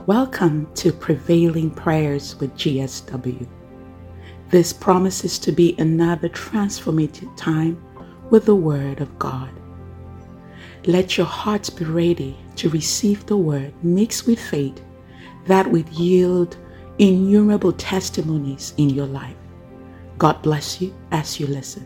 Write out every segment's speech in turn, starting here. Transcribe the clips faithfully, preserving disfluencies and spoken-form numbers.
Welcome to Prevailing Prayers with G S W. This promises to be another transformative time with the Word of God. Let your hearts be ready to receive the Word mixed with faith that would yield innumerable testimonies in your life. God bless you as you listen.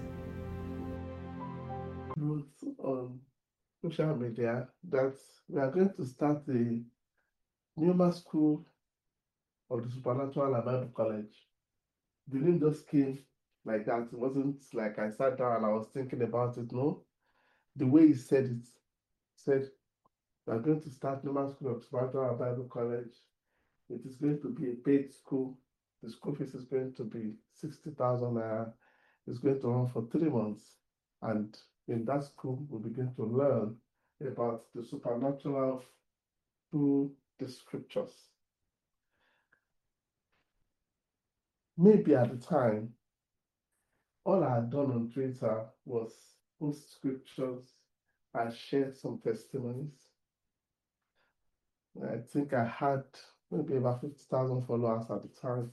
Wrote on social media that we are going to start the Newman School of the Supernatural and Bible College. The name just came like that. It wasn't like I sat down and I was thinking about it. No, the way he said it, said we are going to start Newman School of Supernatural and Bible College. It is going to be a paid school. The school fees is going to be sixty thousand naira. It's going to run for three months. And in that school, we begin to learn about the supernatural through the scriptures. Maybe at the time, all I had done on Twitter was post scriptures and share some testimonies. I think I had maybe about fifty thousand followers at the time.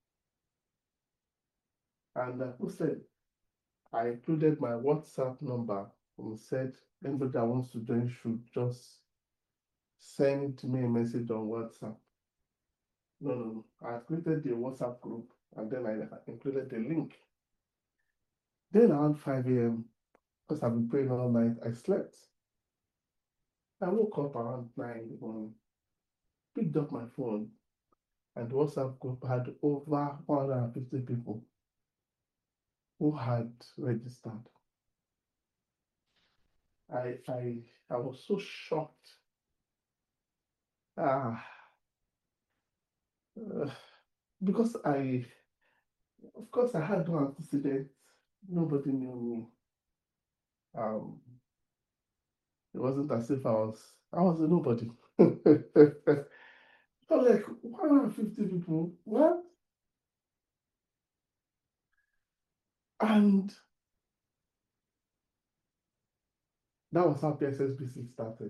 And I posted, I included my WhatsApp number and said, anybody that wants to join should just send me a message on WhatsApp. No, no, no. I created the WhatsApp group and then I included the link. Then around five a m, because I've been praying all night, I slept. I woke up around nine in the morning, picked up my phone, and the WhatsApp group had over one hundred fifty people who had registered. I I I was so shocked. Ah, uh, because I, of course, I had no antecedent. Nobody knew me. Um, it wasn't as if I was I was a nobody. I was like one hundred fifty people. What? And that was how P S S B C started.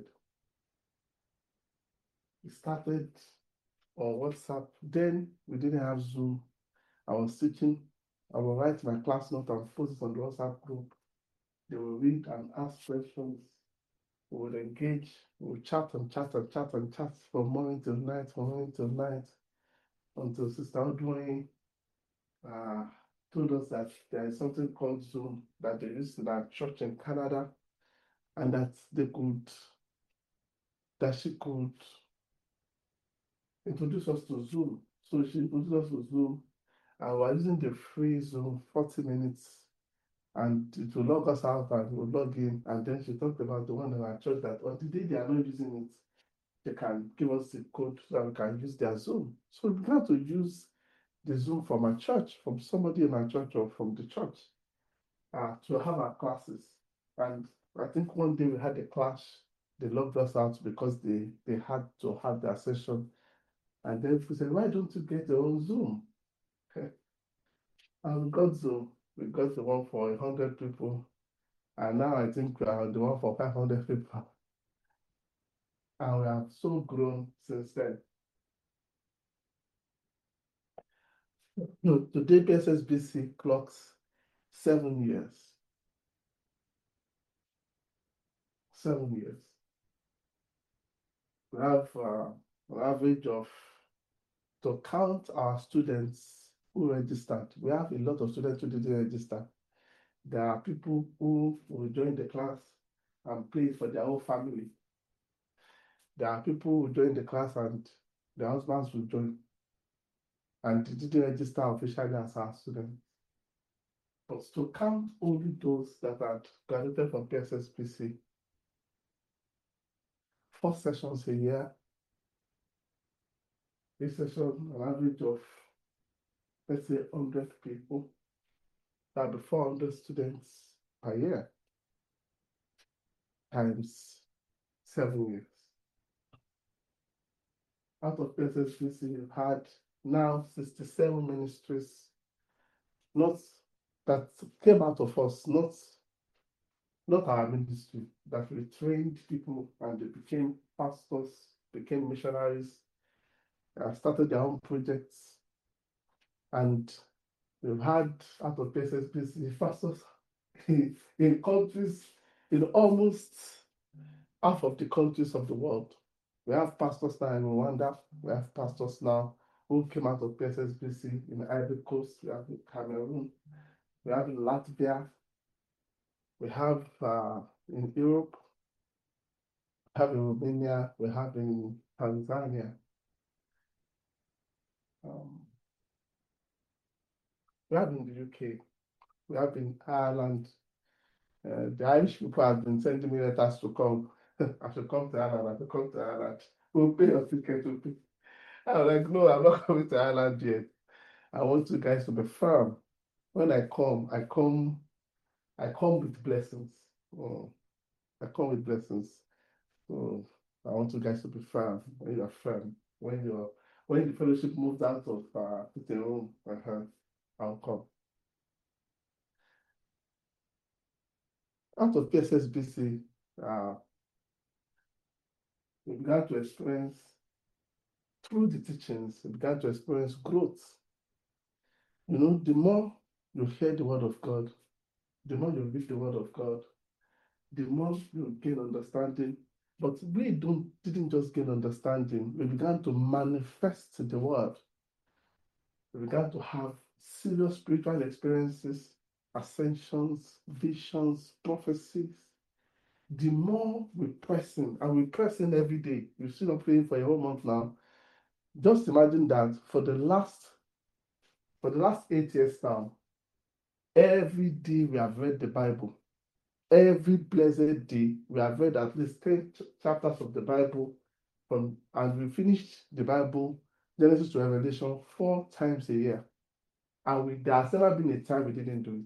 It started on WhatsApp. Then we didn't have Zoom. I was teaching. I would write my class note and post it on the WhatsApp group. They will read and ask questions. We would engage. We would chat and chat and chat and chat from morning till night, from morning till night, until Sister Odwin uh, told us that there is something called Zoom that they used in our church in Canada, and that they could, that she could introduce us to Zoom. So she introduced us to Zoom, and we're using the free Zoom forty minutes, and it will log us out and we'll log in. And then she talked about the one in our church that on the day they are not using it, they can give us the code so that we can use their Zoom. So we began to use the Zoom from our church, from somebody in our church or from the church, uh, to have our classes. And I think one day we had a clash. They logged us out because they, they had to have their session. And then we said, why don't you get your own Zoom? Okay. And we got Zoom. We got the one for one hundred people. And now I think we are the one for five hundred people. And we have so grown since then. No, today P S S B C clocks seven years. Seven years. We have uh, an average of, to count our students who registered, we have a lot of students who didn't register. There are people who will join the class and play for their whole family. There are people who join the class and their husbands will join and they didn't register officially as our students. But to count only those that had graduated from P S S B C, four sessions a year, each session an average of, let's say, one hundred people, that would be four hundred students per year, times seven years. Out of P S S B C, you've had now sixty-seven ministries, not that came out of us, not not our ministry, that we trained people and they became pastors, became missionaries, uh, started their own projects, and we've had out of P S S B C pastors in, in countries, in almost half of the countries of the world. We have pastors now in Rwanda. We have pastors now who came out of P S S B C in Ivory Coast. We have in Cameroon. We have in Latvia. We have uh, in Europe. We have in Romania. We have in Tanzania. Um, we have in the U K. We have in Ireland. Uh, the Irish people have been sending me letters to come. I should come to Ireland. I should come to Ireland. We'll pay your ticket. We'll pay. I was like, no, I'm not coming to Ireland yet. I want you guys to be firm. When I come, I come, I come with blessings. Oh, I come with blessings. So I want you guys to be firm. When you're firm, when you're when the fellowship moves out of uh, the room, uh-huh, I'll come. Out of P S S B C, uh, we began to experience, through the teachings, we began to experience growth. You know, the more you hear the word of God, the more you read the word of God, the more you gain understanding. But we don't didn't just gain understanding, we began to manifest the word. We began to have serious spiritual experiences, ascensions, visions, prophecies. The more we press in, and we press in every day. You've seen us praying for a whole month now. Just imagine that for the last for the last eight years now, every day we have read the Bible. Every blessed day, we have read at least ten ch- chapters of the Bible, from, and we finished the Bible, Genesis to Revelation, four times a year. And we, there has never been a time we didn't do it.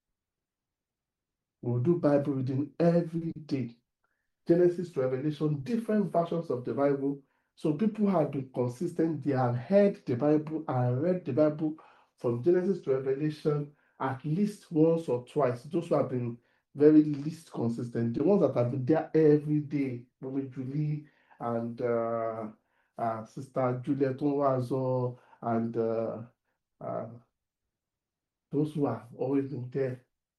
We'll do Bible reading every day, Genesis to Revelation, different versions of the Bible. So people have been consistent. They have heard the Bible and read the Bible from Genesis to Revelation at least once or twice. Those who have been very least consistent, the ones that have been there every day, Mommy Julie and uh, uh, Sister Juliet Onwazo, and uh, uh, those who have always been there.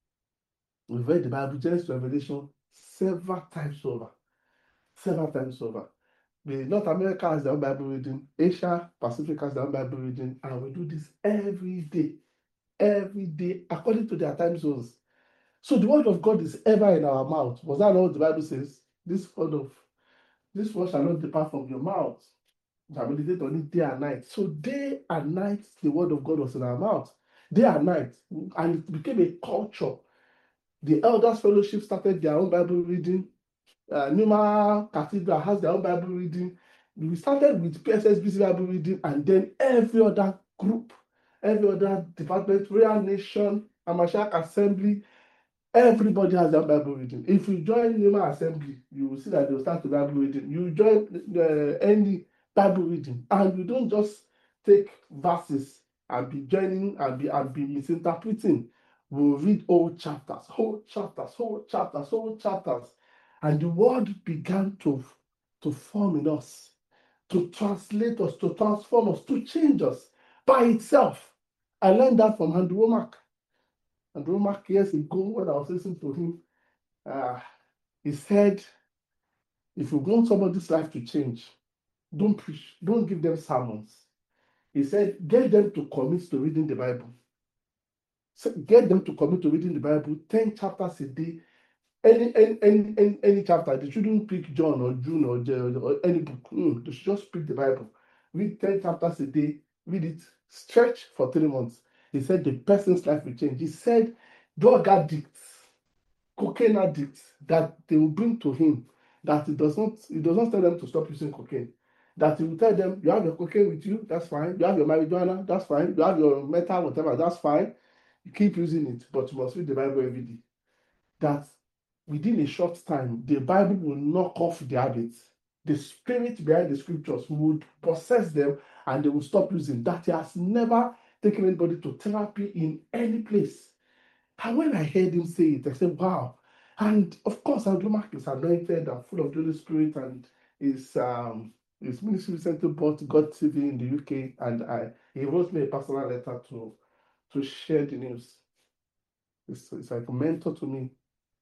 We've read the Bible, Genesis to Revelation, several times over. Several times over. The North America has their own Bible reading, Asia Pacific has their own Bible reading, and we do this every day, every day, according to their time zones. So the word of God is ever in our mouth. Was that not what the Bible says? This word of this word shall not depart from your mouth. You shall meditate on it day and night. So day and night, the word of God was in our mouth. Day and night, and it became a culture. The Elders Fellowship started their own Bible reading. Uh, Numa Cathedral has their own Bible reading. We started with P S S B C Bible reading, and then every other group, every other department, Royal Nation, Amashak Assembly, everybody has their Bible reading. If you join Numa Assembly, you will see that they will start the Bible reading. You join uh, any Bible reading, and you don't just take verses and be joining and be and be misinterpreting. We'll read whole chapters, whole chapters, whole chapters, whole chapters. And the word began to, to form in us, to translate us, to transform us, to change us by itself. I learned that from Andrew Womack. Andrew Womack years ago, when I was listening to him, uh, he said, if you want somebody's life to change, don't preach, don't give them sermons. He said, get them to commit to reading the Bible. So get them to commit to reading the Bible, ten chapters a day. Any, any any any any chapter, they shouldn't pick John or June or, or any book. Mm, they should just pick the Bible. Read ten chapters a day, read it, stretch for three months. He said the person's life will change. He said drug addicts, cocaine addicts, that they will bring to him, that he does not, he does not tell them to stop using cocaine. That he will tell them, you have your cocaine with you, that's fine. You have your marijuana, that's fine. You have your metal, whatever, that's fine. You keep using it, but you must read the Bible every day. That within a short time, the Bible will knock off the habits. The spirit behind the scriptures would possess them, and they will stop using. That he has never taken anybody to therapy in any place. And when I heard him say it, I said, wow. And of course, Andrew Mark is anointed and full of the Holy Spirit, and is um, his ministry recently bought God T V in the U K, and I he wrote me a personal letter to to share the news. It's, it's like a mentor to me.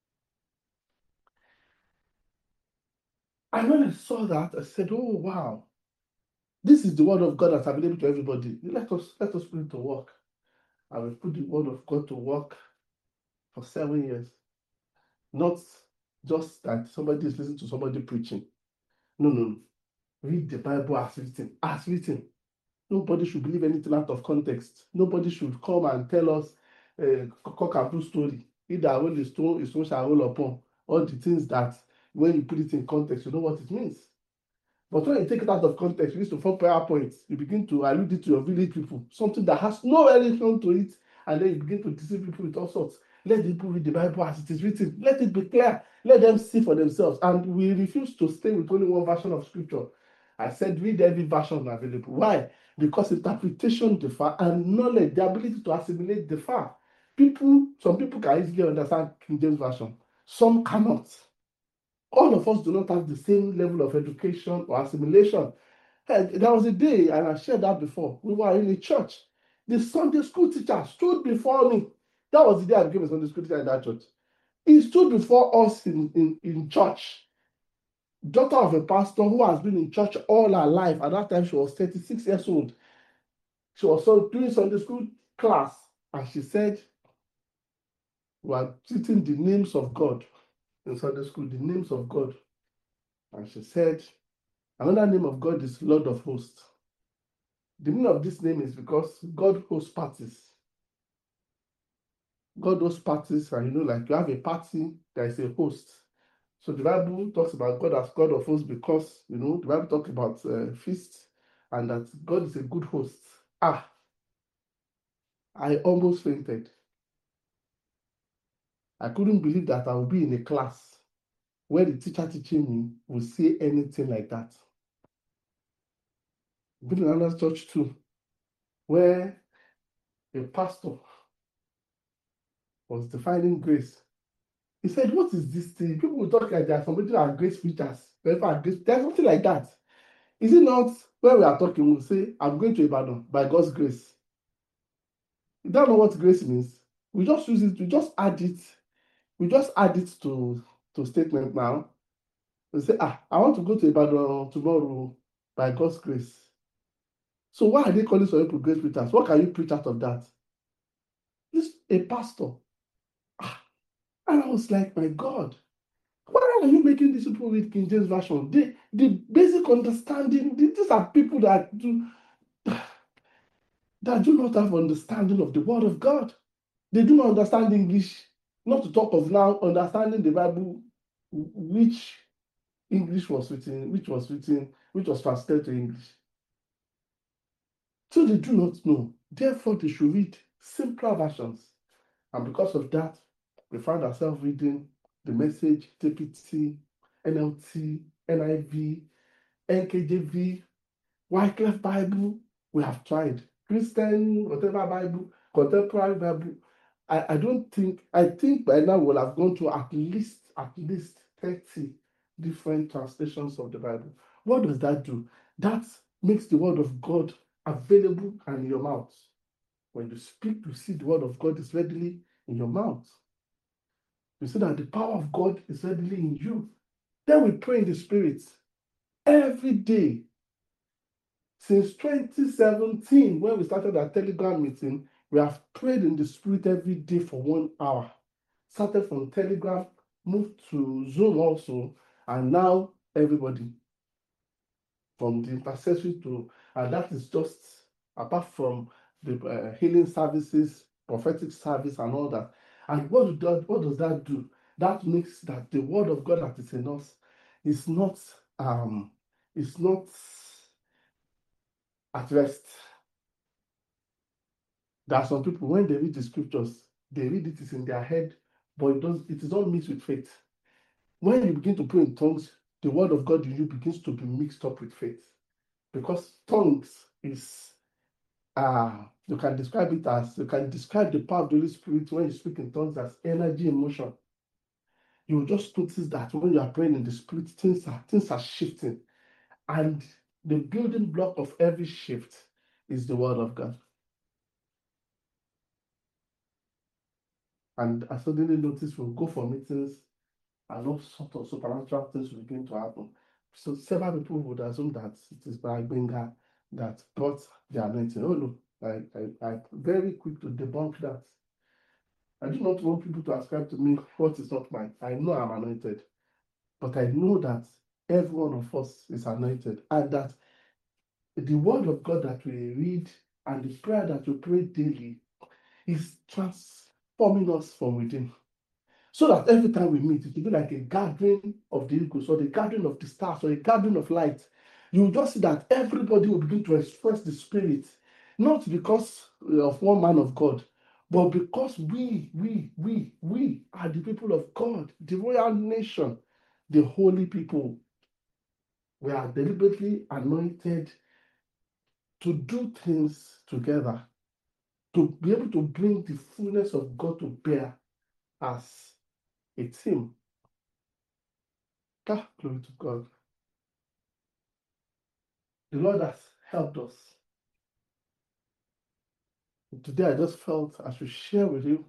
And when I saw that, I said, "Oh wow, this is the word of God that's available to everybody. Let us let us put it to work." I will put the word of God to work for seven years. Not just that somebody is listening to somebody preaching. No, no, no. Read the Bible as written. As written. Nobody should believe anything out of context. Nobody should come and tell us a uh, cock and bull story. Either when the stone is stone shall roll upon. All the things that when you put it in context, you know what it means. But when you take it out of context, you use to form prayer points. You begin to allude it to your village people, something that has no relation to it, and then you begin to deceive people with all sorts. Let people read the Bible as it is written. Let it be clear. Let them see for themselves. And we refuse to stay with only one version of scripture. I said, read every version available. Why? Because interpretation differ and knowledge, the ability to assimilate differ. People, some people can easily understand King James Version. Some cannot. All of us do not have the same level of education or assimilation. There was a day, and I shared that before, we were in a church. The Sunday school teacher stood before me. That was the day I became a Sunday school teacher in that church. He stood before us in, in, in church. Daughter of a pastor who has been in church all her life. At that time, she was thirty-six years old. She was doing Sunday school class, and she said, "We are teaching the names of God in Sunday school, the names of God." And she said, another name of God is Lord of Hosts. The meaning of this name is because God hosts parties. God hosts parties, and you know, like you have a party, there is a host. So the Bible talks about God as God of hosts because, you know, the Bible talks about uh, feasts and that God is a good host. Ah, I almost fainted. I couldn't believe that I would be in a class where the teacher teaching me will say anything like that. I've been in another church too, where a pastor was defining grace. He said, "What is this thing? People will talk like that. Somebody are grace preachers. There's something like that. Is it not when we are talking, we'll say, I'm going to Ibadan by God's grace. You don't know what grace means. We just use it, we just add it, we just add it to, to statement now. We say, ah, I want to go to Ibadan tomorrow by God's grace. So why are they calling some people grace preachers? What can you preach out of that? This a pastor. Ah, and I was like, my God. Why are you making these people read King James Version? The, the basic understanding, these are people that do that do not have understanding of the Word of God. They do not understand English, not to talk of now understanding the Bible, which English was written, which was written, which was translated to English. So they do not know. Therefore, they should read simpler versions. And because of that, we found ourselves reading the Message, T P T, N L T, N I V, N K J V, Wycliffe Bible. We have tried Christian, whatever Bible, contemporary Bible. I, I don't think, I think by now we'll have gone to at least, at least thirty different translations of the Bible. What does that do? That makes the word of God available and in your mouth. When you speak, you see the word of God is readily in your mouth. You see that the power of God is readily in you. Then we pray in the Spirit every day. Since twenty seventeen, when we started our Telegram meeting, we have prayed in the Spirit every day for one hour. Started from Telegram, moved to Zoom also, and now everybody. From the intercessory to, and that is just apart from the uh, healing services, prophetic service, and all that. And what, do, what does that do? That makes that the word of God that is in us is not um is not at rest. There are some people, when they read the scriptures, they read it is in their head, but it does it is not mixed with faith. When you begin to pray in tongues, the word of God in you begins to be mixed up with faith. Because tongues is uh you can describe it as you can describe the power of the Holy Spirit when you speak in tongues as energy in motion. You will just notice that when you are praying in the Spirit, things are things are shifting. And The building block of every shift is the word of God. And I suddenly noticed we'll go for meetings and all sorts of supernatural things will begin to happen. So several people would assume that it is by Benga that brought the anointing. Oh no, I, I, I'm very quick to debunk that. I do not want people to ascribe to me what is not mine. I know I'm anointed, but I know that every one of us is anointed, and that the word of God that we read and the prayer that we pray daily is transforming us from within. So that every time we meet, it will be like a gathering of the eagles or the gathering of the stars or a gathering of light. You will just see that everybody will begin to express the Spirit, not because of one man of God, but because we, we, we, we are the people of God, the royal nation, the holy people. We are deliberately anointed to do things together, to be able to bring the fullness of God to bear as a team. Ah, glory to God. The Lord has helped us. Today, I just felt I should share with you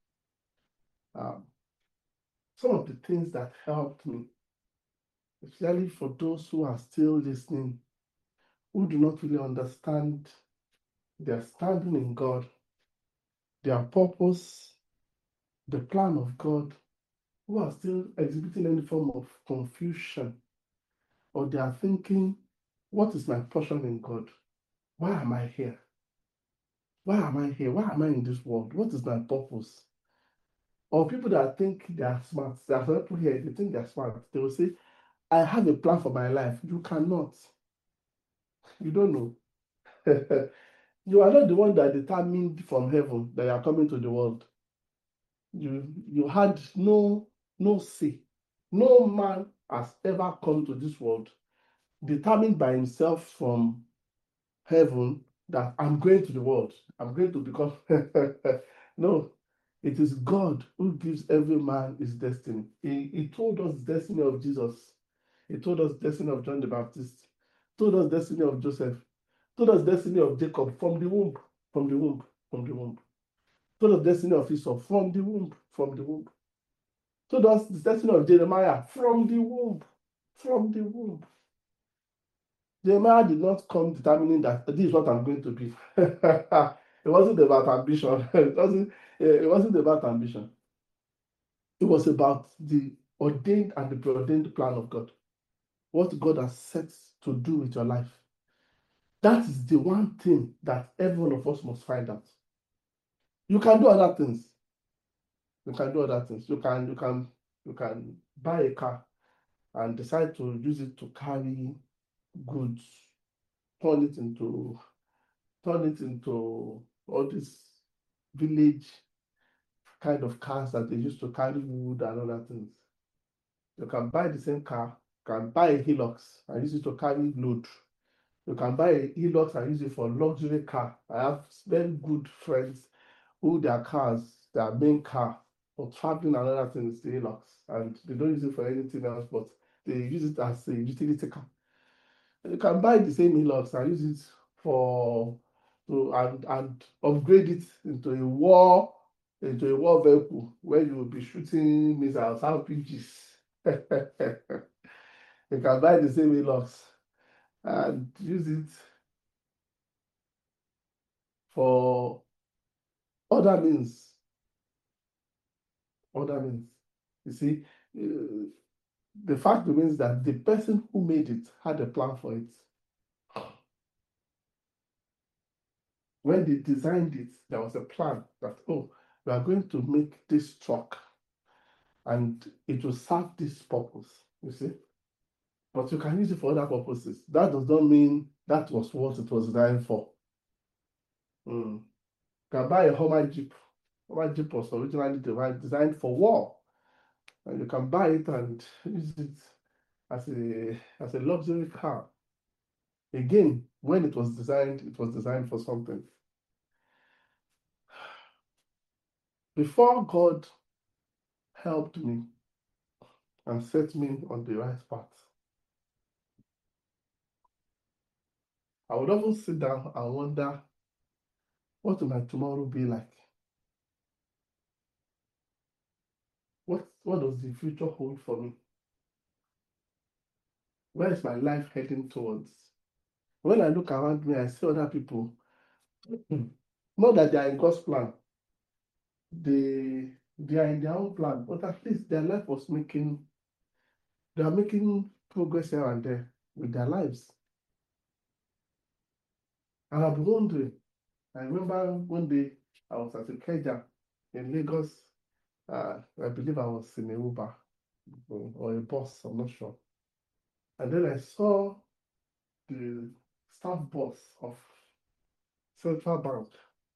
um, some of the things that helped me, especially for those who are still listening, who do not really understand their standing in God, their purpose, the plan of God, who are still exhibiting any form of confusion, or they are thinking, what is my portion in God? Why am I here? Why am I here? Why am I in this world? What is my purpose? Or people that think they are smart, there are some people here, they think they are smart. They will say, I have a plan for my life. You cannot. You don't know. You are not the one that determined from heaven that you are coming to the world. You you had no no say. No man has ever come to this world determined by himself from heaven that I'm going to the world. I'm going to become. No, it is God who gives every man his destiny. He, he told us the destiny of Jesus. He told us the destiny of John the Baptist. Told us the destiny of Joseph. Told us the destiny of Jacob from the womb, from the womb, from the womb. Told us the destiny of Esau from the womb, from the womb. Told us the destiny of Jeremiah from the womb, from the womb. Jeremiah did not come determining that this is what I'm going to be. It wasn't about ambition. It wasn't, it wasn't about ambition. It was about the ordained and the preordained plan of God. What God has set to do with your life. That is the one thing that every one of us must find out. You can do other things. You can do other things. You can, you can, you can buy a car and decide to use it to carry goods, turn it into, turn it into all these village kind of cars that they used to carry wood and other things. You can buy the same car, you can buy a Hilux and use it to carry load. You can buy a Hilux and use it for luxury car. I have very good friends who their cars, their main car for traveling and other things, the Hilux, and they don't use it for anything else, but they use it as a utility car. And you can buy the same Hilux and use it for to and and upgrade it into a war into a war vehicle where you will be shooting missiles, R P Gs. You can buy the same Hilux and use it for other means. Other means. You see, uh, the fact remains that the person who made it had a plan for it. When they designed it, there was a plan that, oh, we are going to make this truck and it will serve this purpose, you see. But you can use it for other purposes. That does not mean that was what it was designed for. Mm. You can buy a Hummer Jeep. Hummer Jeep was originally designed for war. And you can buy it and use it as a, as a luxury car. Again, when it was designed, it was designed for something. Before God helped me and set me on the right path, I would often sit down and wonder, what will my tomorrow be like? What, what does the future hold for me? Where is my life heading towards? When I look around me, I see other people, not that they are in God's plan, they, they are in their own plan, but at least their life was making, they are making progress here and there with their lives. And I've been wondering, I remember one day I was at a Ikeja in Lagos. Uh, I believe I was in a Uber or a bus, I'm not sure. And then I saw the staff bus of Central Bank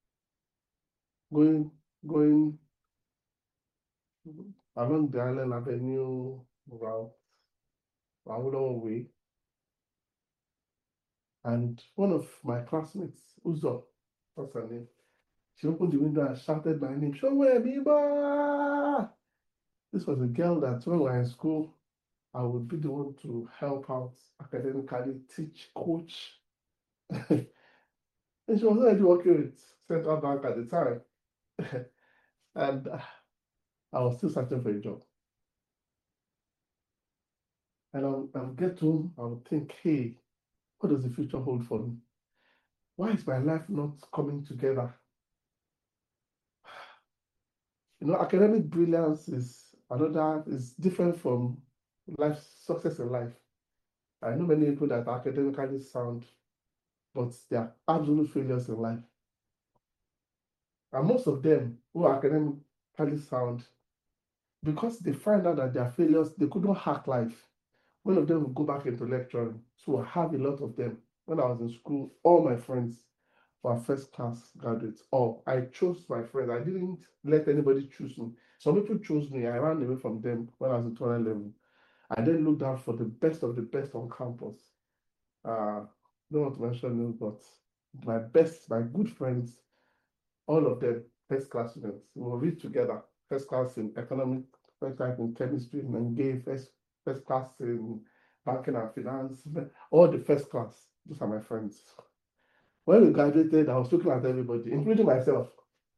going going along the Island Avenue route, Awolowo Way. And one of my classmates, Uzo, what's her name? She opened the window and shouted my name, Showe Biba! This was a girl that when we were in school, I would be the one to help out academically, teach, coach. And she was already working with Central Bank at the time. And uh, I was still searching for a job. And I'll, I'll get home, I'll think, hey, what does the future hold for me? Why is my life not coming together? You know, academic brilliance is another, is different from life, success in life. I know many people that are academically sound, but they are absolute failures in life. And most of them who are academically sound, because they find out that they are failures, they couldn't hack life. One of them will go back into lecturing. So I have a lot of them. When I was in school, all my friends were first class graduates. Or I chose my friends. I didn't let anybody choose me. Some people chose me. I ran away from them when I was in twelve level. I then looked out for the best of the best on campus. Uh, don't want to mention them, but my best, my good friends, all of them first class students. We will read together. First class in economics, first class in chemistry, and gave first first class in banking and finance. All the first class. Those are my friends. When we graduated, I was looking at everybody, including myself.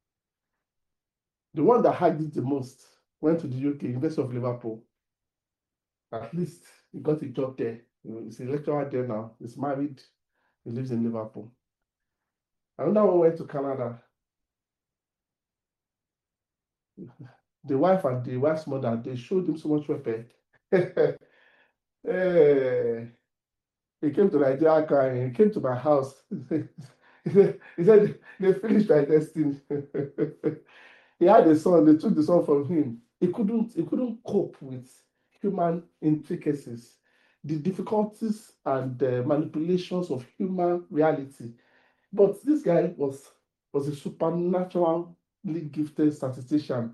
The one that had it the most went to the U K, University of Liverpool. At least he got a job there. He's a lecturer there now. He's married. He lives in Liverpool. Another one went to Canada. The wife and the wife's mother, they showed him so much respect. Hey, he came to Nigeria crying. He came to my house. he, said, he said, they finished my destiny. He had a son. They took the son from him. He couldn't. He couldn't cope with human intricacies, the difficulties and the manipulations of human reality. But this guy was was a supernaturally gifted statistician.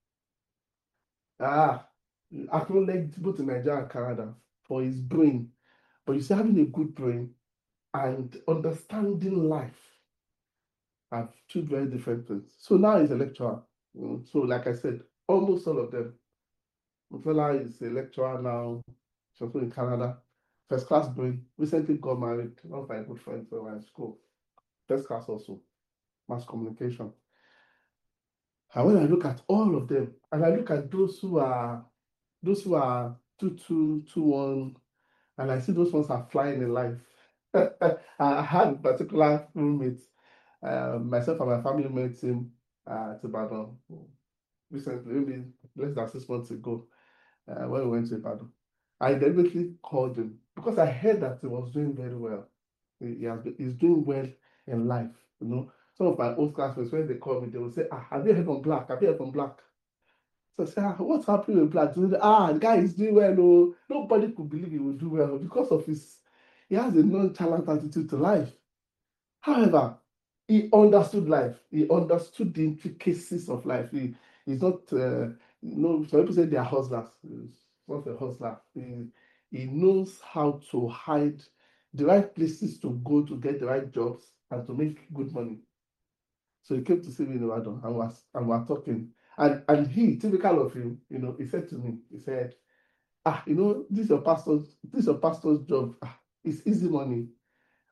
Ah, acknowledged both in Nigeria and Canada for his brain. But you see, having a good brain and understanding life are two very different things. So now he's a lecturer. Mm, So, like I said, almost all of them. Mufela is a lecturer now, she's also in Canada. First class brain. Recently got married. One of my good friends when we were in school. First class also. Mass communication. And when I look at all of them, and I look at those who are those who are two two two one, and I see those ones are flying in life. I had a particular roommate, uh, myself and my family met him uh, at Ibadan recently, maybe less than six months ago, uh, when we went to Ibadan. I deliberately called him because I heard that he was doing very well. He, he has been, he's doing well in life. You know, some of my old classmates, when they call me, they will say, "Ah, have you heard from Black? Have you heard from Black?" So I say, ah, what's happening with Black? So they, ah, the guy is doing well. Oh, nobody could believe he would do well because of his. He has a nonchalant attitude to life. However, he understood life. He understood the intricacies of life. He he's not. Uh, you know, some people say they are hustlers. He's not a hustler. He, he knows how to hide the right places to go to get the right jobs and to make good money. So he came to see me in Ibadan and was and we were talking. And and he, typical of him, you know, he said to me, he said, ah, you know, this is your pastor's, this is your pastor's job. Ah, it's easy money.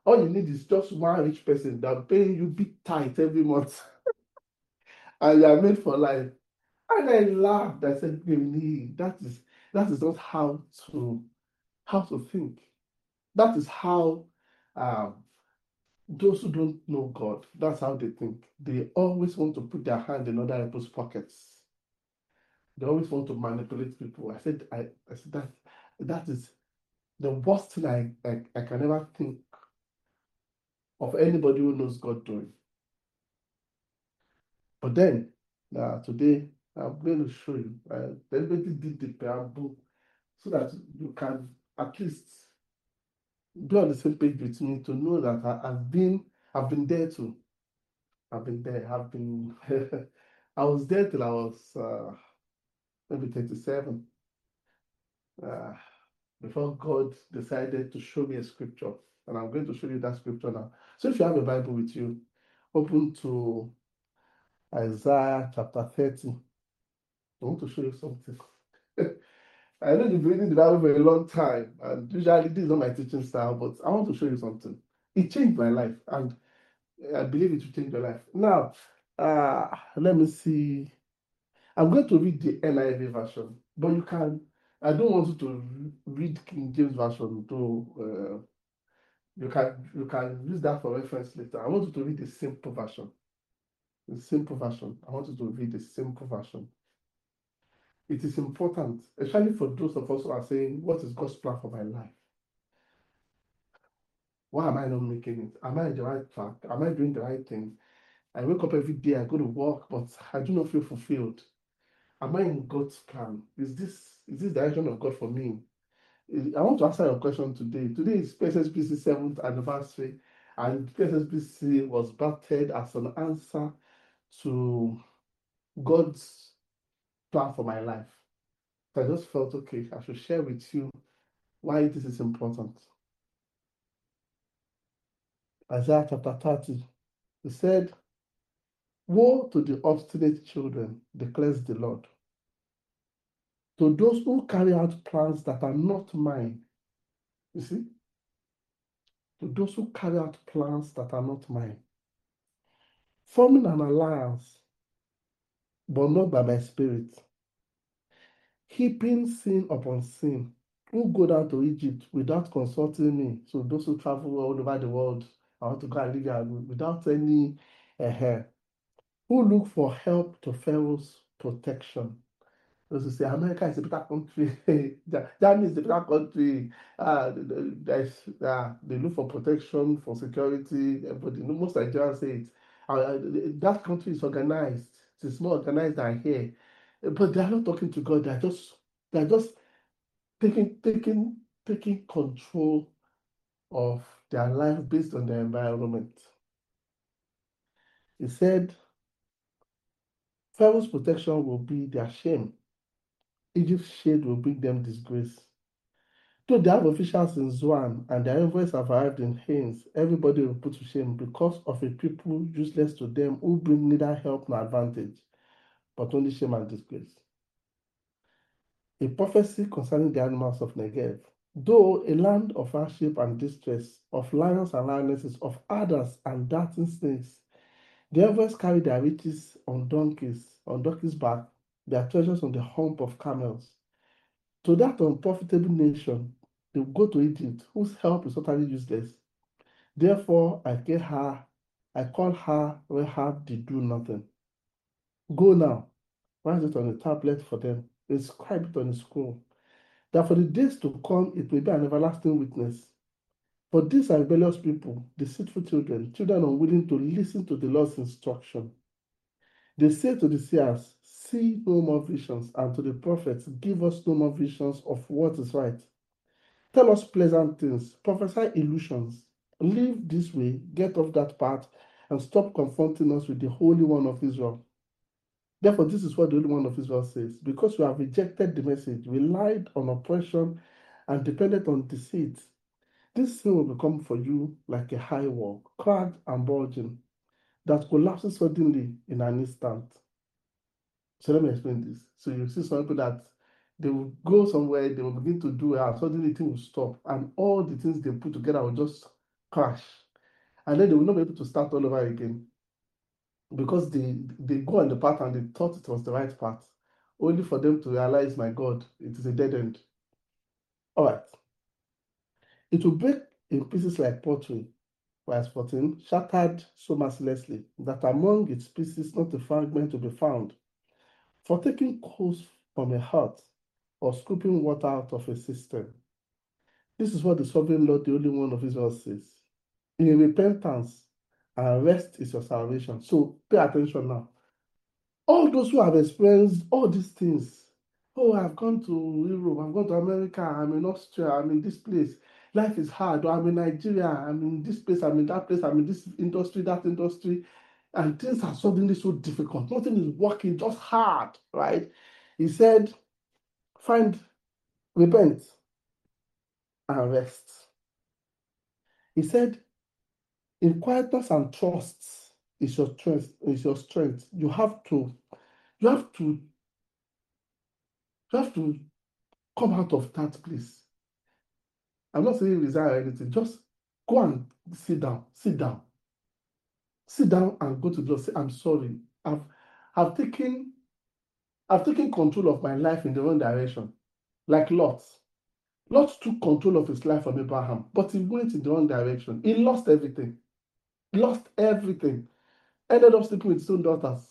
All you need is just one rich person that paying you big tithe every month, and you are made for life. And I laughed. I said, really, that is that is not how to how to think. That is how um, those who don't know God, that's how they think. They always want to put their hand in other people's pockets. They always want to manipulate people. I said, I, I said that that is the worst thing I, I, I can ever think of anybody who knows God doing. But then, uh, today, I'm going to show you. Uh, everybody did the preamble so that you can at least be on the same page with me to know that I, I've been I've been there too. I've been there. I've been I was there till I was uh, maybe thirty-seven. Uh, before God decided to show me a scripture. And I'm going to show you that scripture now. So if you have a Bible with you, open to Isaiah chapter thirty. I want to show you something. I know you've been reading the Bible for a long time, and usually this is not my teaching style, but I want to show you something. It changed my life, and I believe it will change your life. Now, uh, let me see. I'm going to read the N I V version, but you can. I don't want you to read King James version, though. Uh, you can you can use that for reference later. I want you to read the simple version. The simple version. I want you to read the simple version. It is important, especially for those of us who are saying, "What is God's plan for my life? Why am I not making it? Am I on the right track? Am I doing the right thing? I wake up every day, I go to work, but I do not feel fulfilled. Am I in God's plan? Is this is this the direction of God for me?" I want to answer your question today. Today is P S S B C seventh anniversary, and P S S B C was birthed as an answer to God's plan for my life. So I just felt okay, I should share with you why this is important. Isaiah chapter thirty, he said, "Woe to the obstinate children, declares the Lord, to those who carry out plans that are not mine." You see? To those who carry out plans that are not mine, forming an alliance, but not by my spirit, heaping sin upon sin, who go down to Egypt without consulting me. So those who travel all over the world, I want to go and live here without any uh, who look for help to Pharaoh's protection. Those who say America is a better country, Germany is a better country. Uh, uh, they look for protection, for security. But you know, most Nigerians say it. Uh, that country is organized. It's more organized than here. But they are not talking to God. They are just they are just taking taking taking control of their life based on their environment. He said, Pharaoh's protection will be their shame. Egypt's shade will bring them disgrace. Though they have officials in Zwan and their envoys have arrived in Hanes, everybody will be put to shame because of a people useless to them who bring neither help nor advantage, but only shame and disgrace. A prophecy concerning the animals of Negev. Though a land of hardship and distress, of lions and lionesses, of adders and darting snakes, the envoys carry their riches on donkeys, on donkeys' back, their treasures on the hump of camels. To that unprofitable nation, they will go to Egypt, whose help is totally useless. Therefore, I call her, I call her Rahab the do nothing. Go now, write it on a tablet for them, inscribe it on a scroll, that for the days to come it may be an everlasting witness. For these are rebellious people, deceitful children, children unwilling to listen to the Lord's instruction. They say to the seers, see no more visions, and to the prophets, give us no more visions of what is right. Tell us pleasant things, prophesy illusions. Live this way, get off that path, and stop confronting us with the Holy One of Israel. Therefore, this is what the Holy One of Israel says. Because you have rejected the message, relied on oppression, and depended on deceit, this sin will become for you like a high wall, cracked and bulging, that collapses suddenly in an instant. So let me explain this. So you see some people that they will go somewhere, they will begin to do it, and suddenly the thing will stop, and all the things they put together will just crash. And then they will not be able to start all over again because they, they go on the path and they thought it was the right path, only for them to realize, my God, it is a dead end. All right. It will break in pieces like pottery, verse fourteen, shattered so mercilessly that among its pieces not a fragment will be found. For taking coals from a heart or scooping water out of a cistern. This is what the sovereign Lord, the only one of Israel, says. In repentance and rest is your salvation. So pay attention now. All those who have experienced all these things, oh, I've gone to Europe, I've gone to America, I'm in Austria, I'm in this place, life is hard, or I'm in Nigeria, I'm in this place, I'm in that place, I'm in this industry, that industry, and things are suddenly so difficult. Nothing is working, just hard, right? He said, find, repent, and rest. He said, in quietness and trust is your strength, is your strength. You have to, you have to, you have to come out of that place. I'm not saying resign or anything. Just go and sit down. Sit down. Sit down and go to God. Say, I'm sorry. I've I've taken I've taken control of my life in the wrong direction. Like Lot. Lot took control of his life from Abraham, but he went in the wrong direction. He lost everything. He lost everything. Ended up sleeping with his own daughters.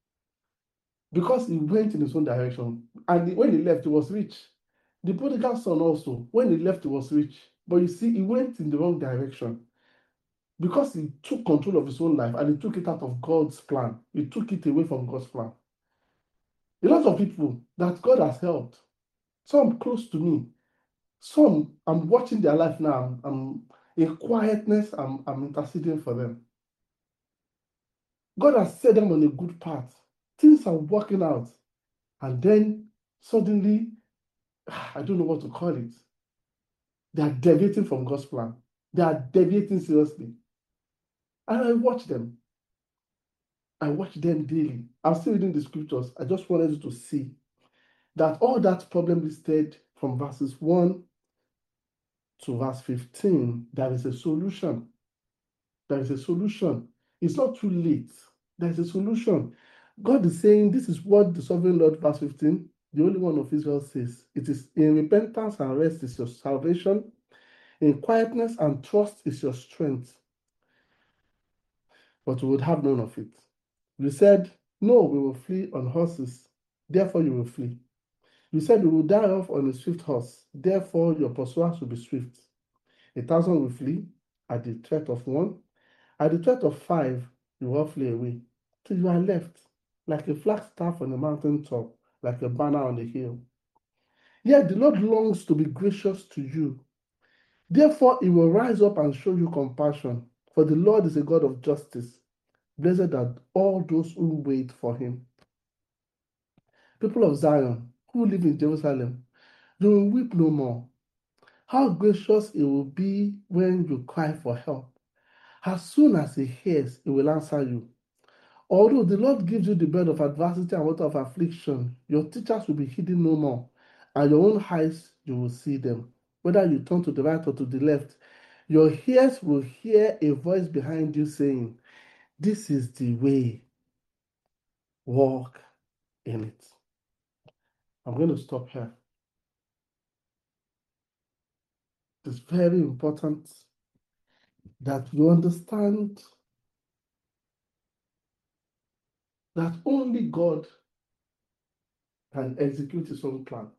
Because he went in his own direction. And when he left, he was rich. The prodigal son also, when he left, he was rich. But you see, he went in the wrong direction. Because he took control of his own life and he took it out of God's plan. He took it away from God's plan. A lot of people that God has helped, some close to me, some I'm watching their life now. I'm, I'm in quietness, I'm, I'm interceding for them. God has set them on a good path. Things are working out. And then suddenly, I don't know what to call it. They are deviating from God's plan. They are deviating seriously. And I watch them. I watch them daily. I'm still reading the scriptures. I just wanted you to see that all that problem listed from verses one to verse fifteen, there is a solution. There is a solution. It's not too late. There is a solution. God is saying, this is what the sovereign Lord, verse fifteen, the only one of Israel, says. It is in repentance and rest is your salvation. In quietness and trust is your strength. But we would have none of it. You said, no, we will flee on horses. Therefore you will flee. You said, we will die off on a swift horse. Therefore your pursuers will be swift. A thousand will flee at the threat of one. At the threat of five, you will flee away. Till you are left, like a flagstaff on a mountain top, like a banner on a hill. Yet the Lord longs to be gracious to you. Therefore he will rise up and show you compassion. For the Lord is a God of justice. Blessed are all those who wait for him. People of Zion, who live in Jerusalem, you will weep no more. How gracious it will be when you cry for help. As soon as he hears, he will answer you. Although the Lord gives you the bread of adversity and water of affliction, your teachers will be hidden no more, and your own eyes you will see them. Whether you turn to the right or to the left, your ears will hear a voice behind you saying, this is the way, walk in it. I'm going to stop here. It's very important that you understand that only God can execute his own plan.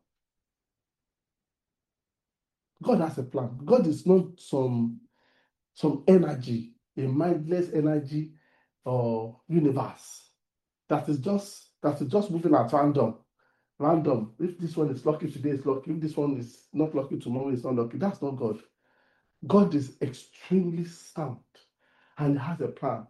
God has a plan. God is not some, some energy, a mindless energy or universe that is just that is just moving at random. Random. If this one is lucky today, it's lucky. If this one is not lucky tomorrow, it's not lucky. That's not God. God is extremely sound and has a plan.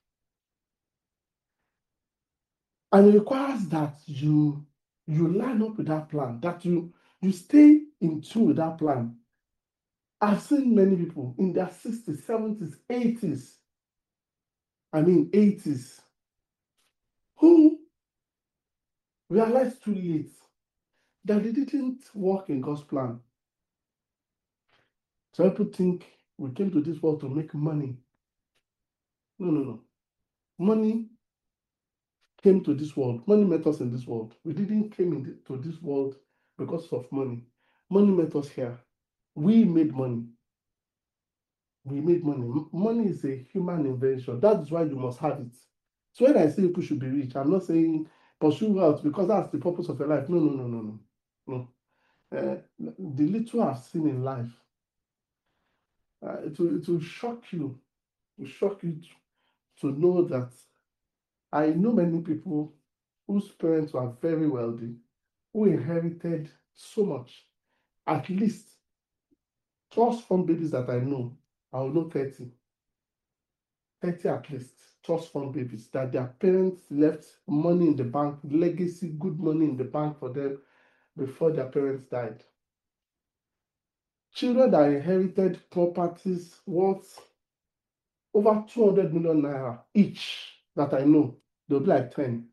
And it requires that you you line up with that plan, that you you stay in tune with that plan. I've seen many people in their sixties, seventies, eighties, I mean eighties, who realized too late that they didn't work in God's plan. So people think we came to this world to make money. No, no, no. Money came to this world. Money met us in this world. We didn't came into this world because of money. Money met us here. We made money. We made money. Money is a human invention. That is why you must have it. So when I say people should be rich, I'm not saying pursue wealth because that's the purpose of your life. No, no, no, no, no. No. Uh, the little I've seen in life, uh, it, will, it will shock you. It will shock you to, to know that I know many people whose parents were very wealthy, who inherited so much. At least, trust fund babies that I know, I will know thirty. thirty at least, trust fund babies, that their parents left money in the bank, legacy, good money in the bank for them before their parents died. Children that inherited properties worth over two hundred million naira each that I know, they'll be like ten.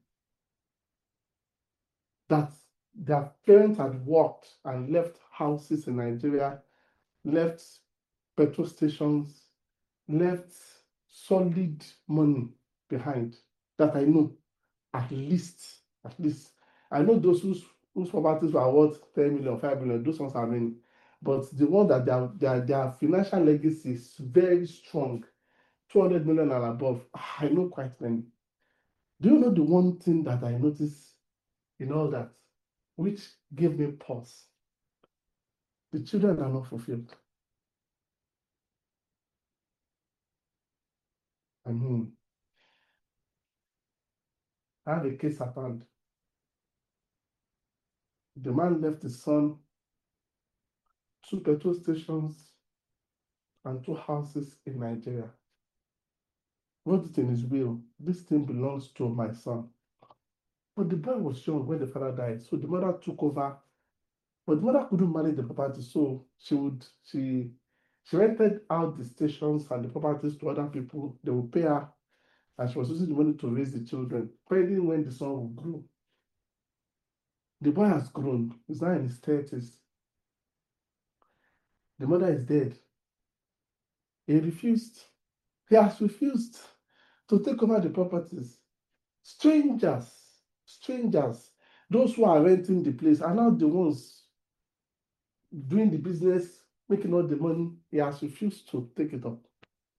That their parents had worked and left houses in Nigeria, left petrol stations, left solid money behind that I know, at least, at least. I know those whose, whose properties were worth ten million, five million, those ones are many. But the one that their, their, their financial legacy is very strong, two hundred million and above, I know quite many. Do you know the one thing that I noticed in all that, which gave me pause? The children are not fulfilled. I mean, I have a case at hand. The man left his son two petrol stations and two houses in Nigeria. Wrote it in his will, this thing belongs to my son. But the boy was young when the father died, so the mother took over. But the mother couldn't manage the property, so she would she she rented out the stations and the properties to other people. They would pay her, and she was using the money to raise the children, pending when the son would grow. The boy has grown. He's now in his thirties. The mother is dead. He refused. He has refused to take over the properties. Strangers, strangers, those who are renting the place are now the ones doing the business, making all the money. He has refused to take it up.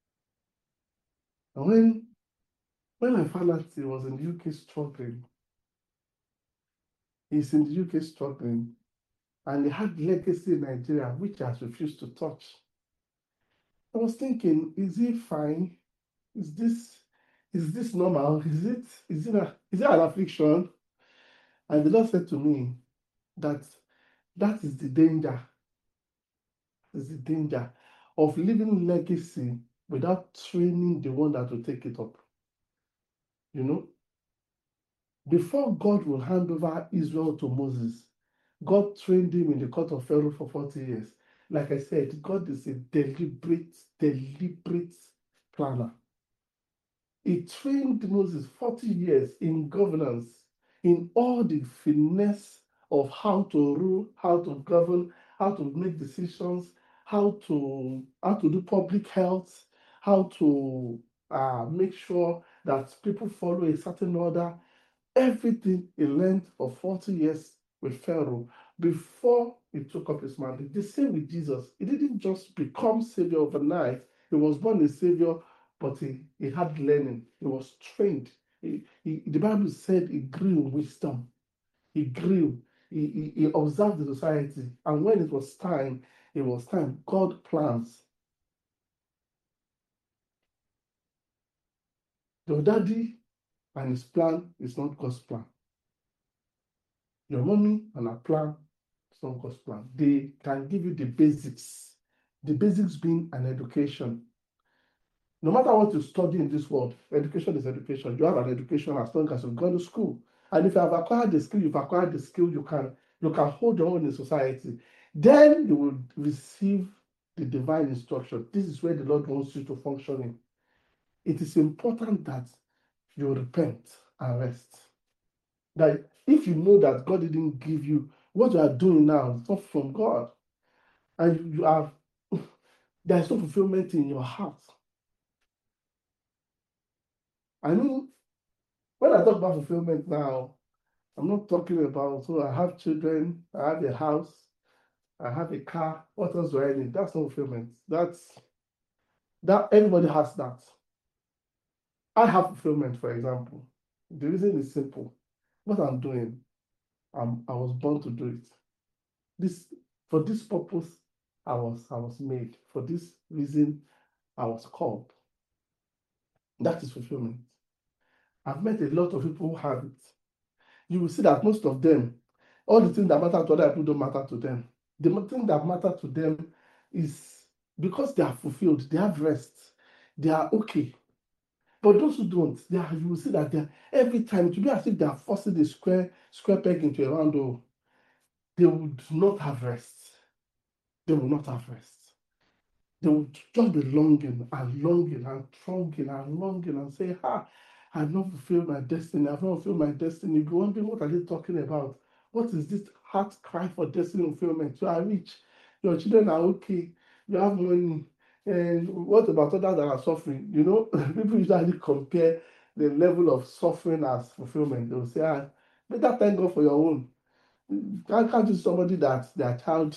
And when, when I found out he was in the U K struggling, he's in the U K struggling, and he had legacy in Nigeria, which he has refused to touch. I was thinking, is he fine? Is this is this normal? Is it is it a, is it an affliction? And the Lord said to me that that is the danger. Is the danger of leaving legacy without training the one that will take it up. You know, before God will hand over Israel to Moses, God trained him in the court of Pharaoh for forty years. Like I said, God is a deliberate, deliberate planner. He trained Moses forty years in governance, in all the finesse of how to rule, how to govern, how to make decisions, how to how to do public health, how to uh, make sure that people follow a certain order. Everything he learned for forty years with Pharaoh before he took up his mandate. The same with Jesus. He didn't just become Savior overnight. He was born a Savior, but he, he had learning. He was trained. He, he, the Bible said he grew in wisdom. He grew. He, he, he observed the society. And when it was time, it was time. God plans. Your daddy and his plan is not God's plan. Your mommy and her plan is not God's plan. They can give you the basics. The basics being an education. No matter what you study in this world, education is education. You have an education as long as you've gone to school. And if you have acquired the skill, you've acquired the skill, you can you can hold your own in society. Then you will receive the divine instruction. This is where the Lord wants you to function in. It is important that you repent and rest. That if you know that God didn't give you what you are doing now, it's not from God, and you have There is no fulfillment in your heart. I mean, when I talk about fulfillment now, I'm not talking about, so I have children, I have a house, I have a car. What else do I need? That's not fulfillment. That's that everybody has that. I have fulfillment, for example. The reason is simple. What I'm doing, I'm, I was born to do it. This for this purpose, I was I was made. For this reason, I was called. That is fulfillment. I've met a lot of people who have it. You will see that most of them, all the things that matter to other people don't matter to them. The thing that matter to them is because they are fulfilled, they have rest, they are okay. But those who don't, they are, you will see that they are, every time it will be as if they are forcing the square square peg into a round hole. They would not have rest. They will not have rest. They would just be longing and longing and longing and longing and say, ah, I've not fulfilled my destiny. I've not fulfilled my destiny. You're wondering, what are they talking about? What is this heart cry for destiny fulfillment? You are rich. Your children are okay. You have money. And what about others that are suffering? You know, people usually compare the level of suffering as fulfillment. They'll say, ah, better thank God for your own. Can't, can't you somebody that their child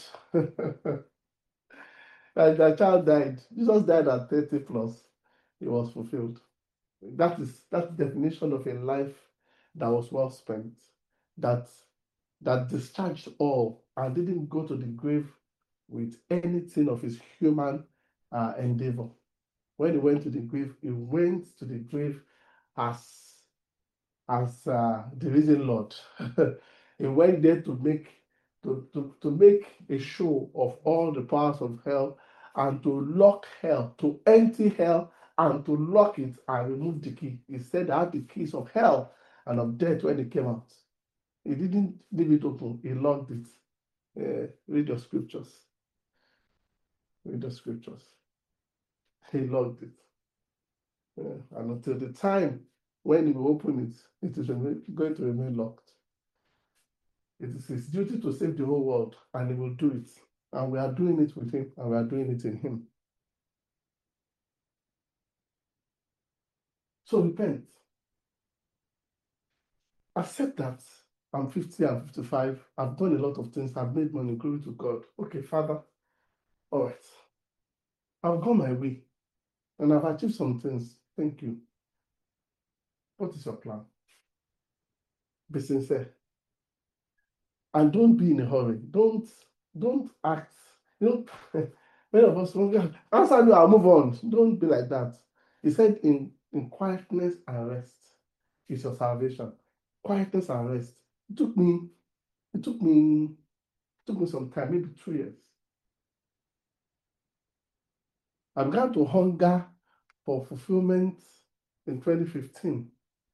like their child died. Jesus died at thirty plus. It was fulfilled. That is that's the definition of a life that was well spent, that that discharged all and didn't go to the grave with anything of his human uh, endeavor. When he went to the grave, he went to the grave as as uh, the risen Lord. He went there to make to, to, to make a show of all the powers of hell and to lock hell, to empty hell and to lock it and remove the key. He said, I have the keys of hell and of death when he came out. He didn't leave it open, he locked it. Uh, read your scriptures. Read the scriptures. He locked it. Uh, and until the time when he will open it, it is going to remain locked. It is his duty to save the whole world, and he will do it. And we are doing it with him, and we are doing it in him. So repent. Accept that I'm fifty, I'm fifty-five, I've done a lot of things, I've made money, glory to God. Okay, Father, all right. I've gone my way, and I've achieved some things. Thank you. What is your plan? Be sincere. And don't be in a hurry. Don't don't act. You know, many of us wonder, answer me, I'll move on. Don't be like that. He said, in, in quietness and rest is your salvation. Quietness and rest. It took me, it took me, it took me some time, maybe two years. I began to hunger for fulfillment in twenty fifteen.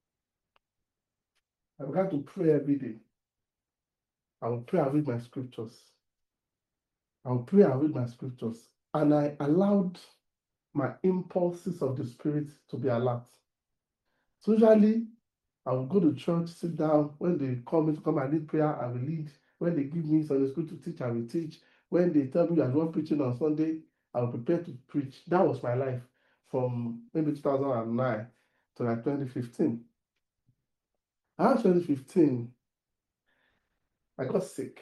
I began to pray every day. I would pray and read my scriptures. I would pray and read my scriptures. And I allowed my impulses of the spirit to be alert. So usually, I will go to church, sit down. When they call me to come and lead prayer, I will lead. When they give me Sunday school to teach, I will teach. When they tell me you are the one preaching on Sunday, I will prepare to preach. That was my life from maybe two thousand nine to like twenty fifteen. Around twenty fifteen, I got sick.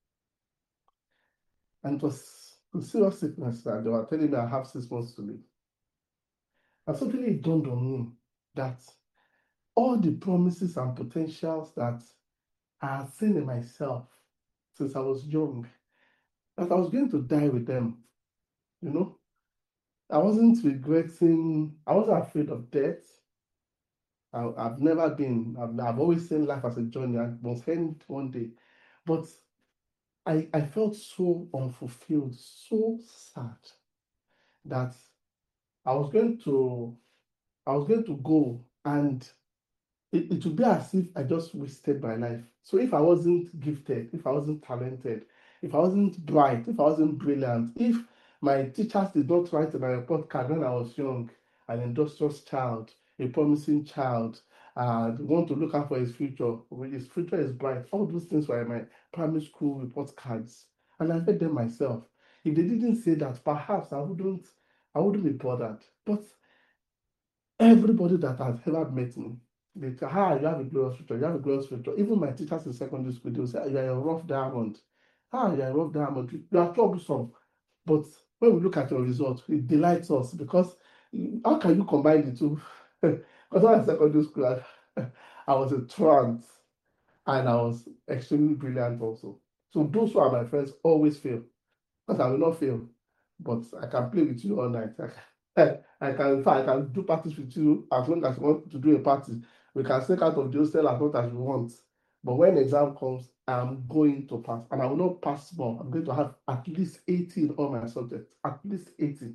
And it was a serious sickness that they were telling me I have six months to live. And suddenly it dawned on me that all the promises and potentials that I had seen in myself since I was young, that I was going to die with them. You know, I wasn't regretting, I wasn't afraid of death. I, I've never been, I've, I've always seen life as a journey. I must end one day. But I, I felt so unfulfilled, so sad that I was going to, I was going to go and it, it would be as if I just wasted my life. So if I wasn't gifted, if I wasn't talented, if I wasn't bright, if I wasn't brilliant, if my teachers did not write in my report card when I was young, an industrious child, a promising child, uh, want to look out for his future, his future is bright. All those things were in my primary school report cards, and I read them myself. If they didn't say that, perhaps I wouldn't, I wouldn't be bothered. But everybody that has ever met me, they say, ah, you have a glorious future, you have a glorious future. Even my teachers in secondary school, they will say, you are a rough diamond. Ah, you are a rough diamond. You are troublesome. But when we look at your results, it delights us because how can you combine the two? Because when I was in secondary school, I, I was a trance and I was extremely brilliant also. So those who are my friends always fail because I will not fail, but I can play with you all night. I, I can, in fact, I can do parties with you as long as you want to do a party. We can sneak out of the hostel as much as we want. But when exam comes, I'm going to pass, and I will not pass more. I'm going to have at least eighty in all my subjects, at least eighty.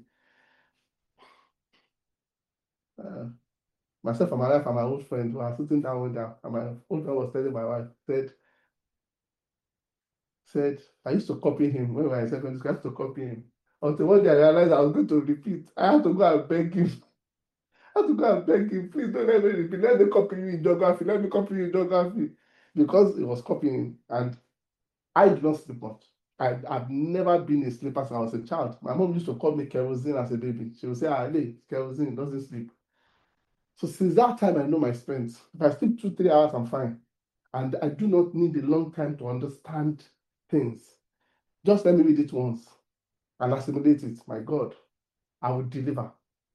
Uh, myself and my wife and my old friend were sitting down with them, and my old friend was telling my wife, said, said, I used to copy him when we were in secondary school. I used to copy him. Until one day I realized I was going to repeat. I had to go and beg him. I had to go and beg him, please don't let me repeat. Let me copy you in geography. Let me copy you in geography. Because he was copying, and I did not sleep much. I, I've never been a sleeper since I was a child. My mom used to call me kerosene as a baby. She would say, ah, hey, kerosene doesn't sleep. So since that time, I know my strength. If I sleep two, three hours, I'm fine. And I do not need a long time to understand things. Just let me read it once and assimilate it. My God, I will deliver.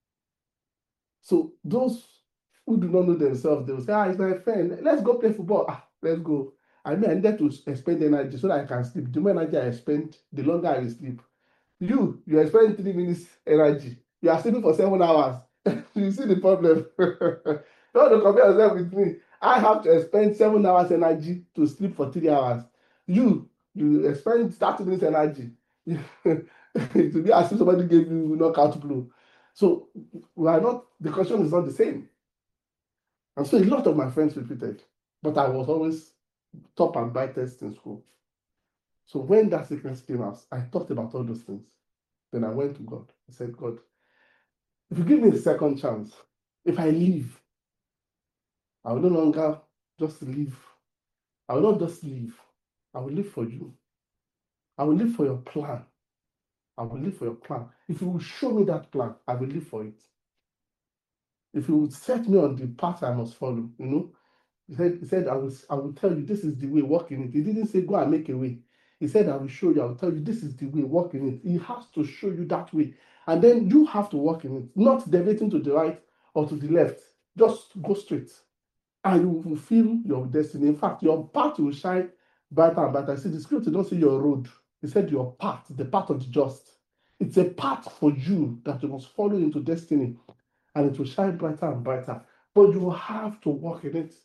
So those who do not know themselves, they will say, ah, it's my friend. Let's go play football. Ah, let's go. I mean, I needed to expend energy so that I can sleep. The more energy I spend, the longer I will sleep. You, you expend three minutes energy. You are sleeping for seven hours. You see the problem. You want to compare yourself with me. I have to expend seven hours energy to sleep for three hours. You, you expend thirty minutes energy. It will be as if somebody gave you knockout blow. So we are not, the question is not the same. And so a lot of my friends repeated, but I was always top and brightest in school. So when that sickness came out, I thought about all those things. Then I went to God. I said, God, if you give me a second chance, if I leave, I will no longer just live. I will not just live. I will live for you. I will live for your plan. I will live for your plan. If you will show me that plan, I will live for it. If you would set me on the path I must follow, you know, he said, he said, I will, I will tell you this is the way, walk in it. He didn't say go and make a way. He said, I will show you, I will tell you this is the way, walk in it. He has to show you that way. And then you have to walk in it, not deviating to the right or to the left. Just go straight. And you will fulfill your destiny. In fact, your path will shine brighter and brighter. See, the scripture don't say your road. He said your path, the path of the just. It's a path for you that you must follow into destiny. And it will shine brighter and brighter. But you will have to walk in it.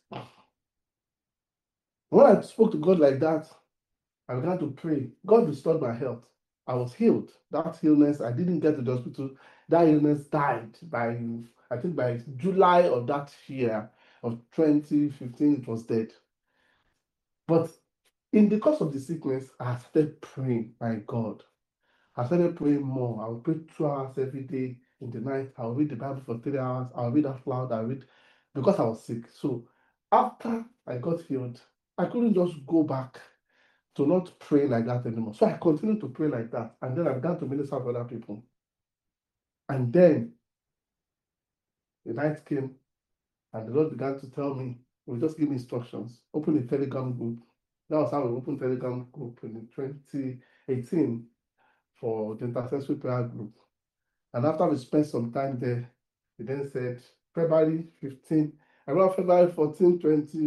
When I spoke to God like that, I began to pray. God restored my health. I was healed. That illness, I didn't get to the hospital. That illness died by, I think by July of that year of twenty fifteen, it was dead. But in the course of the sickness, I started praying, my God. I started praying more. I would pray two hours every day in the night. I would read the Bible for three hours. I would read out loud. I read because I was sick. So after I got healed, I couldn't just go back to not pray like that anymore. So I continued to pray like that. And then I began to minister to other people. And then the night came and the Lord began to tell me, He would just give me instructions. Open a Telegram group. That was how we opened Telegram group in twenty eighteen for the intercessory prayer group. And after we spent some time there, he then said, February fifteenth, around February fourteenth,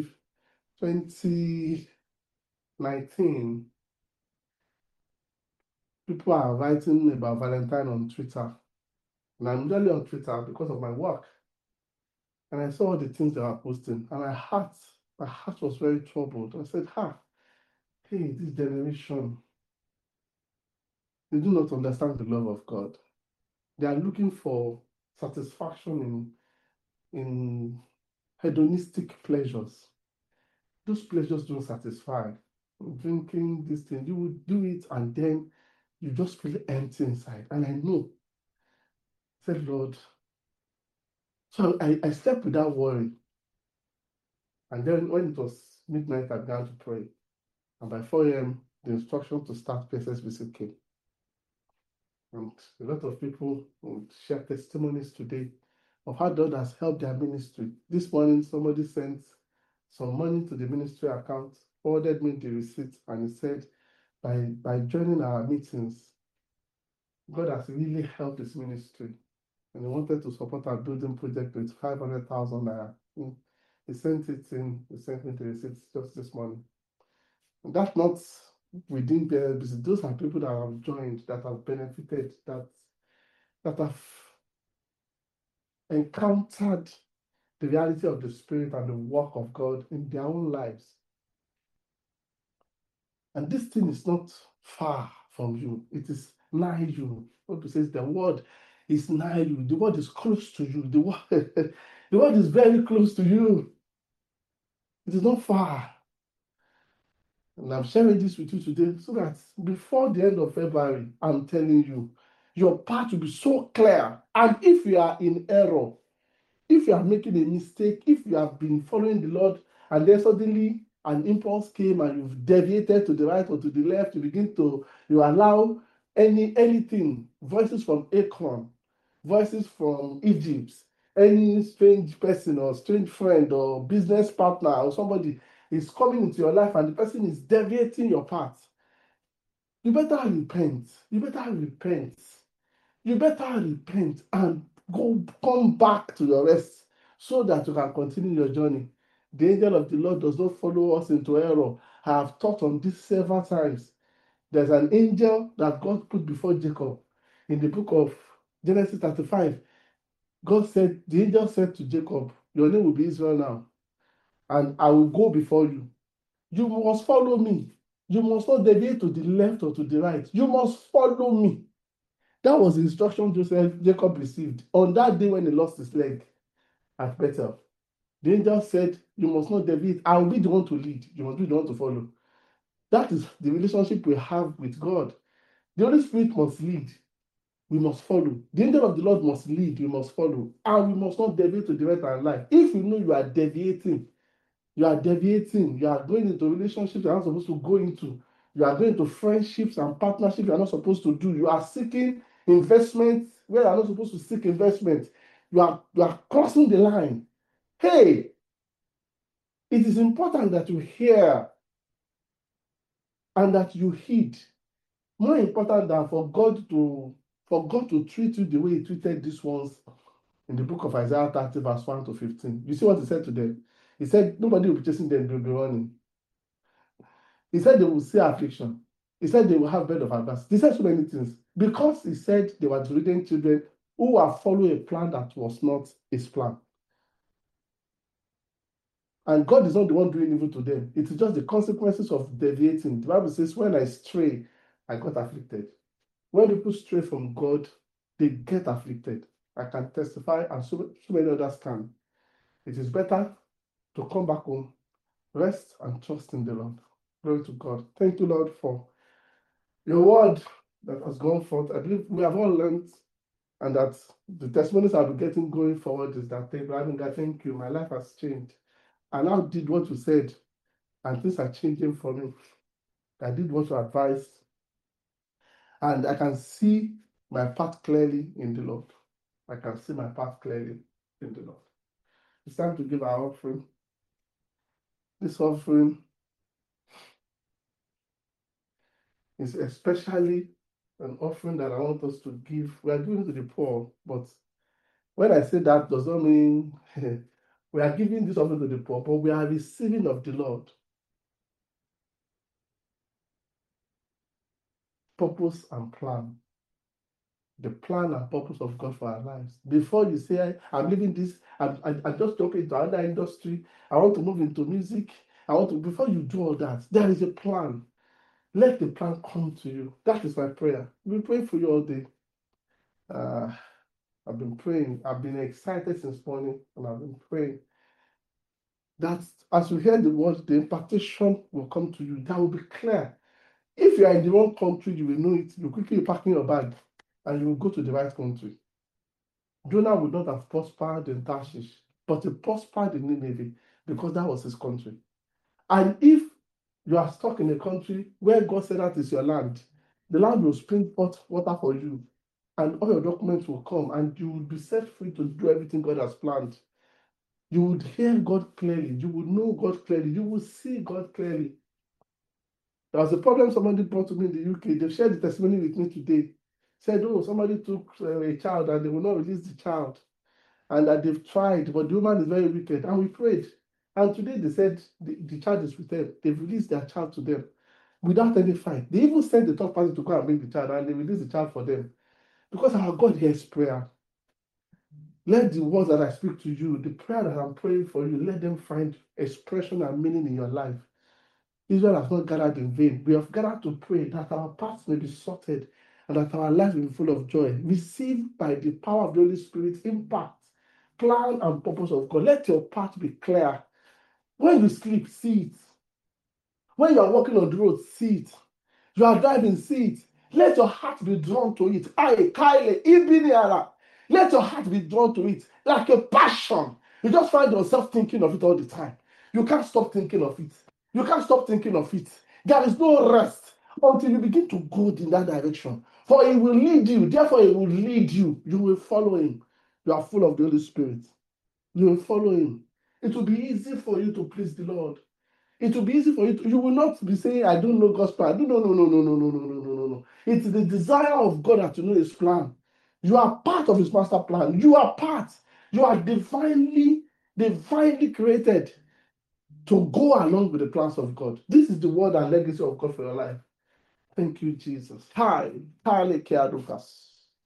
twenty nineteen, people are writing about Valentine on Twitter. And I'm usually on Twitter because of my work. And I saw all the things they were posting. And my heart, my heart was very troubled. I said, ha, hey, this generation, they do not understand the love of God. They are looking for satisfaction in, in hedonistic pleasures. Those pleasures don't satisfy. Drinking this thing, you will do it and then you just feel empty inside. And I know. I said, Lord. So I, I slept without worry. And then when it was midnight, I began to pray. And by four a m, the instruction to start P S S V C came. And a lot of people will share testimonies today of how God has helped their ministry. This morning, somebody sent some money to the ministry account, forwarded me the receipt, and he said, by, by joining our meetings, God has really helped his ministry. And he wanted to support our building project with five hundred thousand naira. He sent it in, he sent me the receipt just this morning. And that's not within B L B C. Those are people that have joined, that have benefited, that, that have encountered the reality of the Spirit and the work of God in their own lives. And this thing is not far from you. It is nigh you. What says the word is nigh you. The word is close to you. The word, the word is very close to you. It is not far. And I'm sharing this with you today so that before the end of February, I'm telling you, your path will be so clear. And if you are in error, if you are making a mistake, if you have been following the Lord and then suddenly an impulse came and you've deviated to the right or to the left, you begin to, you allow any anything, voices from Akron, voices from Egypt, any strange person or strange friend or business partner or somebody is coming into your life and the person is deviating your path. You better repent. You better repent. You better repent and go come back to your rest so that you can continue your journey. The angel of the Lord does not follow us into error. I have taught on this several times. There's an angel that God put before Jacob in the book of Genesis thirty-five. God said, the angel said to Jacob, your name will be Israel now, and I will go before you. You must follow me. You must not deviate to the left or to the right. You must follow me. That was the instruction Joseph Jacob received on that day when he lost his leg at Bethel. The angel said, you must not deviate. I will be the one to lead. You must be the one to follow. That is the relationship we have with God. The Holy Spirit must lead. We must follow. The angel of the Lord must lead. We must follow. And we must not deviate to the right and left. If you know you are deviating, you are deviating, you are going into relationships you are not supposed to go into, you are going into friendships and partnerships you are not supposed to do, you are seeking investment where you are not supposed to seek investment, you are, you are crossing the line. Hey, it is important that you hear and that you heed. More important than for God to for God to treat you the way he treated these ones in the book of Isaiah thirty, verse one to fifteen. You see what he said to them? He said, nobody will be chasing them, they will be running. He said they will see affliction. He said they will have bed of adversity. He said so many things. Because he said they were disobedient children who are following a plan that was not his plan. And God is not the one doing evil to them. It is just the consequences of deviating. The Bible says, when I stray, I got afflicted. When people stray from God, they get afflicted. I can testify, and so, so many others can. It is better to come back home, rest, and trust in the Lord. Glory to God. Thank you, Lord, for your word that has gone forth. I believe we have all learned, and that the testimonies I'll be getting going forward is that, God, thank you. My life has changed. I now did what you said, and things are changing for me. I did what you advised, and I can see my path clearly in the Lord. I can see my path clearly in the Lord. It's time to give our offering. This offering is especially an offering that I want us to give. We are giving to the poor, but when I say that, does not mean we are giving this offering to the poor, but we are receiving of the Lord. Purpose and plan. The plan and purpose of God for our lives. Before you say, I'm leaving this, I'm, I'm just jumping into another industry, I want to move into music, I want to, before you do all that, there is a plan. Let the plan come to you. That is my prayer. We'll pray for you all day. Uh, I've been praying. I've been excited since morning, and I've been praying that as you hear the word, the impartation will come to you. That will be clear. If you are in the wrong country, you will know it. You quickly pack in your bag, and you will go to the right country. Jonah would not have prospered in Tarshish, but he prospered in Nineveh because that was his country. And if you are stuck in a country where God said that is your land, the land will spring forth water for you. and all your documents will come, and you will be set free to do everything God has planned. You would hear God clearly. You would know God clearly. You will see God clearly. There was a problem somebody brought to me in the U K. They shared the testimony with me today. Said, oh, somebody took uh, a child and they will not release the child. And that they've tried, but the woman is very wicked. And we prayed. And today they said the, the child is with them. They've released their child to them without any fight. They even sent the third party to go and bring the child, and they released the child for them. Because our God hears prayer. Let the words that I speak to you, the prayer that I'm praying for you, let them find expression and meaning in your life. Israel has not gathered in vain. We have gathered to pray that our paths may be sorted and that our lives will be full of joy. Receive by the power of the Holy Spirit impact, plan, and purpose of God. Let your path be clear. When you sleep, see it. When you are walking on the road, see it. You are driving, see it. Let your heart be drawn to it. Aye, Kyle, Ibiniara. Let your heart be drawn to it like a passion. You just find yourself thinking of it all the time. You can't stop thinking of it. You can't stop thinking of it. There is no rest until you begin to go in that direction. For he will lead you. Therefore, he will lead you. You will follow him. You are full of the Holy Spirit. You will follow him. It will be easy for you to please the Lord. It will be easy for you to, you will not be saying, I don't know God's plan. No, no, no, no, no, no, no, no, no, no, no. It's the desire of God that you know his plan. You are part of his master plan. You are part. You are divinely, divinely created to go along with the plans of God. This is the word and legacy of God for your life. Thank you, Jesus. Hi, Kale Keadukas.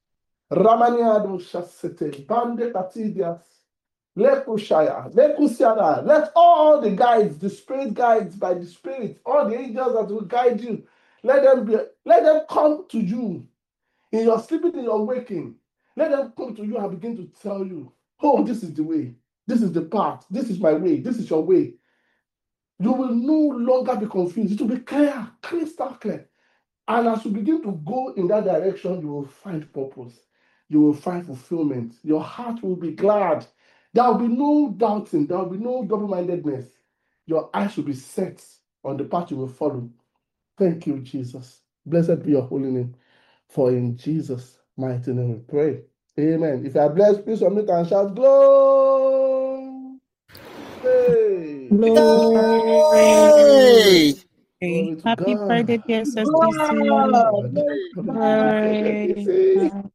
Ramaniado Shasete, Bande Katidias. Lekushaya, Lekusiana. Let all the guides, the spirit guides by the spirit, all the angels that will guide you, let them be, let them come to you in your sleeping, in your waking. Let them come to you and begin to tell you, oh, this is the way, this is the path, this is my way, this is your way. You will no longer be confused. It will be clear, crystal clear. And as you begin to go in that direction, you will find purpose. You will find fulfillment. Your heart will be glad. There will be no doubting. There will be no double-mindedness. Your eyes will be set on the path you will follow. Thank you, Jesus. Blessed be your holy name. For in Jesus' mighty name we pray. Amen. If you are blessed, please unmute and shout, glory. Hey. Glory. Glory to Happy God. birthday, dear sister. Glory. Glory.